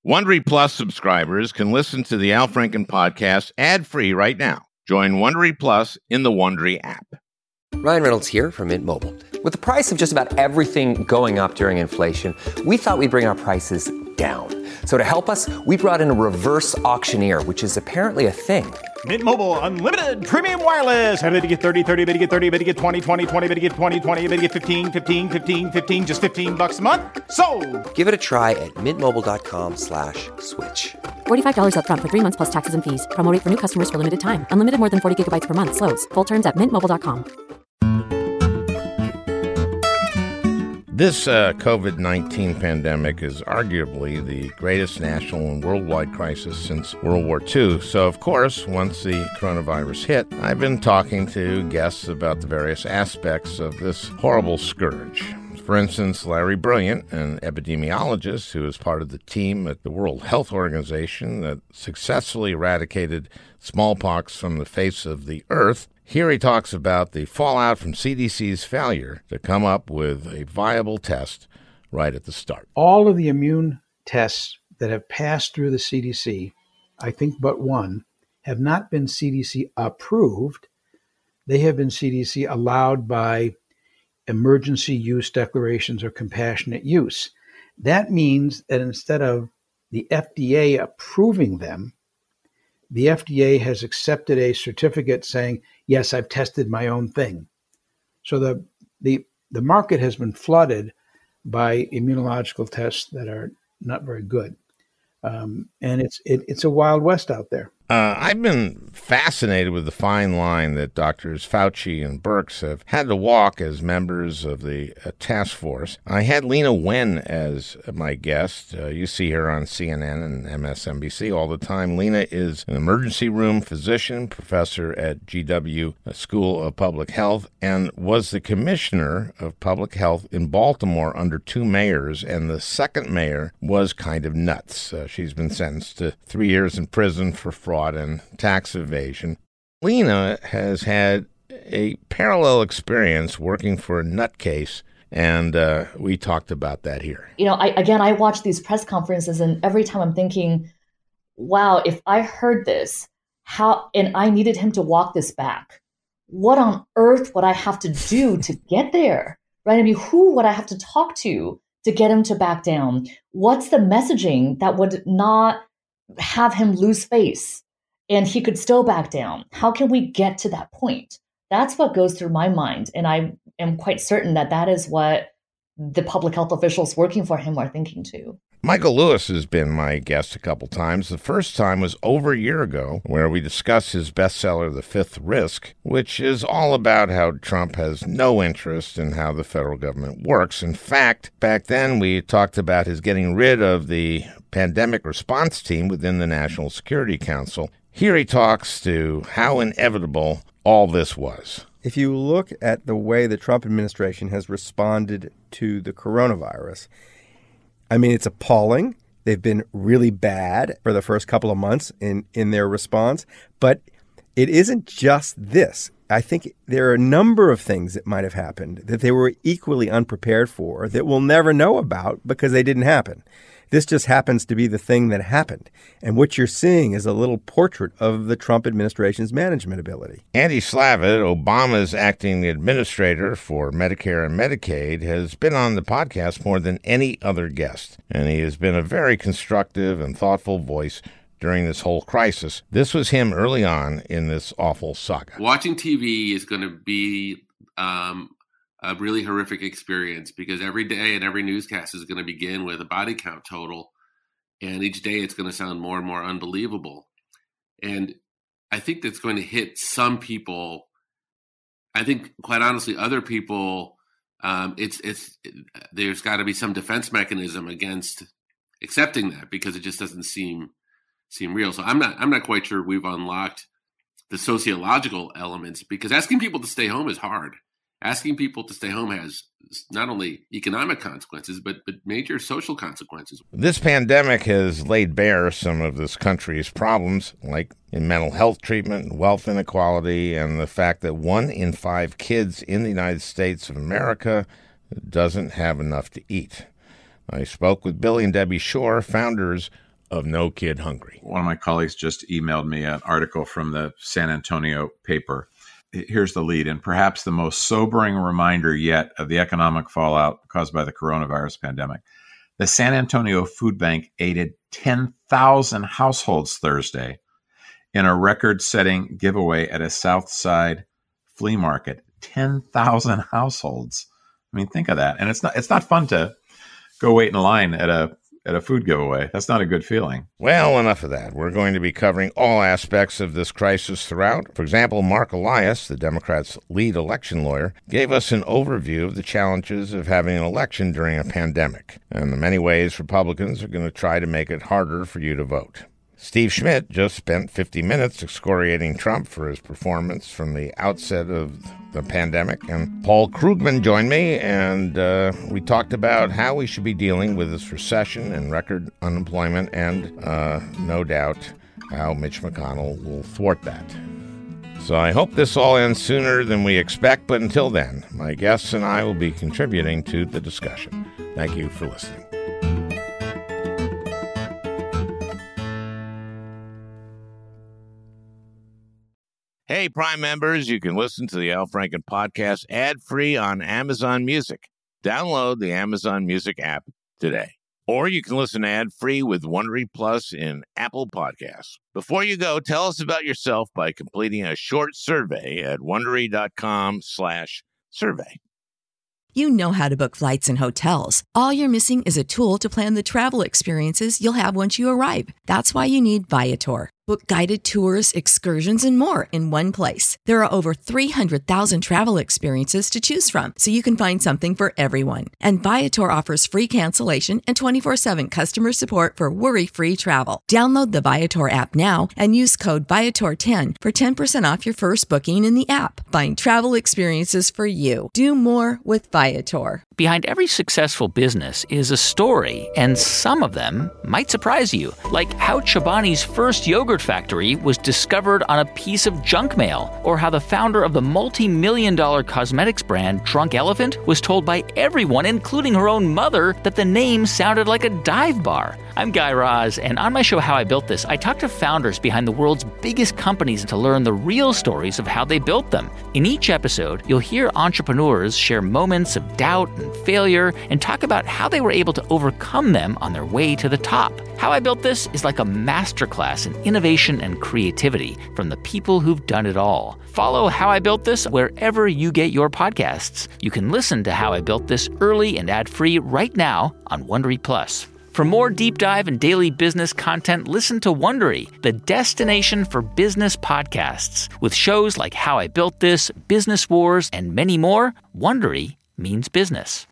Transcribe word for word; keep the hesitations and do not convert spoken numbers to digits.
Wondery Plus subscribers can listen to the Al Franken podcast ad-free right now. Join Wondery Plus in the Wondery app. Ryan Reynolds here from Mint Mobile. With the price of just about everything going up during inflation, we thought we'd bring our prices down. So to help us, we brought in a reverse auctioneer, which is apparently a thing. Mint Mobile Unlimited Premium Wireless. How to get thirty, thirty, how to get thirty, how to get twenty, twenty, twenty, how to get twenty, twenty, how to get fifteen, fifteen, fifteen, fifteen, just fifteen bucks a month? Sold! Give it a try at mintmobile.com slash switch. forty-five dollars up front for three months plus taxes and fees. Promo rate for new customers for limited time. Unlimited more than forty gigabytes per month. Slows full terms at mint mobile dot com. This uh, COVID nineteen pandemic is arguably the greatest national and worldwide crisis since World War Two. So, of course, once the coronavirus hit, I've been talking to guests about the various aspects of this horrible scourge. For instance, Larry Brilliant, an epidemiologist who is part of the team at the World Health Organization that successfully eradicated smallpox from the face of the earth. Here he talks about the fallout from C D C's failure to come up with a viable test right at the start. All of the immune tests that have passed through the C D C, I think but one, have not been C D C approved. They have been C D C allowed by emergency use declarations or compassionate use. That means that instead of the F D A approving them, the F D A has accepted a certificate saying, yes, I've tested my own thing. So the the the market has been flooded by immunological tests that are not very good. Um, and it's it, it's a Wild West out there. Uh, I've been fascinated with the fine line that Doctors Fauci and Birx have had to walk as members of the uh, task force. I had Leana Wen as my guest. Uh, you see her on C N N and M S N B C all the time. Leana is an emergency room physician, professor at G W School of Public Health, and was the commissioner of public health in Baltimore under two mayors, and the second mayor was kind of nuts. Uh, she's been sentenced to three years in prison for fraud and tax evasion. Leana has had a parallel experience working for a nutcase, and uh, we talked about that here. You know, I, again, I watch these press conferences, and every time I'm thinking, wow, if I heard this, how, and I needed him to walk this back, what on earth would I have to do to get there, right? I mean, who would I have to talk to to get him to back down? What's the messaging that would not have him lose face and he could still back down? How can we get to that point? That's what goes through my mind. And I am quite certain that that is what the public health officials working for him are thinking too. Michael Lewis has been my guest a couple times. The first time was over a year ago, where we discussed his bestseller, The Fifth Risk, which is all about how Trump has no interest in how the federal government works. In fact, back then we talked about his getting rid of the pandemic response team within the National Security Council. Here he talks to how inevitable all this was. If you look at the way the Trump administration has responded to the coronavirus, I mean, it's appalling. They've been really bad for the first couple of months in, in their response. But it isn't just this. I think there are a number of things that might have happened that they were equally unprepared for that we'll never know about because they didn't happen. This just happens to be the thing that happened. And what you're seeing is a little portrait of the Trump administration's management ability. Andy Slavitt, Obama's acting administrator for Medicare and Medicaid, has been on the podcast more than any other guest. And he has been a very constructive and thoughtful voice during this whole crisis. This was him early on in this awful saga. Watching T V is going to be um, a really horrific experience because every day and every newscast is going to begin with a body count total. And each day it's going to sound more and more unbelievable. And I think that's going to hit some people. I think, quite honestly, other people, um, it's it's there's got to be some defense mechanism against accepting that because it just doesn't seem seem real. So I'm not I'm not quite sure we've unlocked the sociological elements because asking people to stay home is hard. Asking people to stay home has not only economic consequences, but, but major social consequences. This pandemic has laid bare some of this country's problems, like in mental health treatment, wealth inequality, and the fact that one in five kids in the United States of America doesn't have enough to eat. I spoke with Billy and Debbie Shore, founders of No Kid Hungry. One of my colleagues just emailed me an article from the San Antonio paper. Here's the lead, and perhaps the most sobering reminder yet of the economic fallout caused by the coronavirus pandemic. The San Antonio Food Bank aided ten thousand households Thursday in a record-setting giveaway at a South Side flea market. ten thousand households. I mean, think of that. And it's not it's not fun to go wait in line at a at a food giveaway. That's not a good feeling. Well, enough of that. We're going to be covering all aspects of this crisis throughout. For example, Mark Elias, the Democrats' lead election lawyer, gave us an overview of the challenges of having an election during a pandemic and the many ways Republicans are going to try to make it harder for you to vote. Steve Schmidt just spent fifty minutes excoriating Trump for his performance from the outset of the pandemic. And Paul Krugman joined me, and uh, we talked about how we should be dealing with this recession and record unemployment, and uh, no doubt how Mitch McConnell will thwart that. So I hope this all ends sooner than we expect, but until then, my guests and I will be contributing to the discussion. Thank you for listening. Hey, Prime members, you can listen to the Al Franken podcast ad-free on Amazon Music. Download the Amazon Music app today. Or you can listen ad-free with Wondery Plus in Apple Podcasts. Before you go, tell us about yourself by completing a short survey at Wondery.com slash survey. You know how to book flights and hotels. All you're missing is a tool to plan the travel experiences you'll have once you arrive. That's why you need Viator. Book guided tours, excursions, and more in one place. There are over three hundred thousand travel experiences to choose from, so you can find something for everyone. And Viator offers free cancellation and twenty-four seven customer support for worry-free travel. Download the Viator app now and use code Viator ten for ten percent off your first booking in the app. Find travel experiences for you. Do more with Viator. Behind every successful business is a story, and some of them might surprise you, like how Chobani's first yogurt factory was discovered on a piece of junk mail, or how the founder of the multi-million dollar cosmetics brand Drunk Elephant was told by everyone, including her own mother, that the name sounded like a dive bar. I'm Guy Raz, and on my show How I Built This, I talk to founders behind the world's biggest companies to learn the real stories of how they built them. In each episode, you'll hear entrepreneurs share moments of doubt and failure and talk about how they were able to overcome them on their way to the top. How I Built This is like a masterclass in innovation and creativity from the people who've done it all. Follow How I Built This wherever you get your podcasts. You can listen to How I Built This early and ad-free right now on Wondery Plus. For more deep dive and daily business content, listen to Wondery, the destination for business podcasts. With shows like How I Built This, Business Wars, and many more, Wondery means business.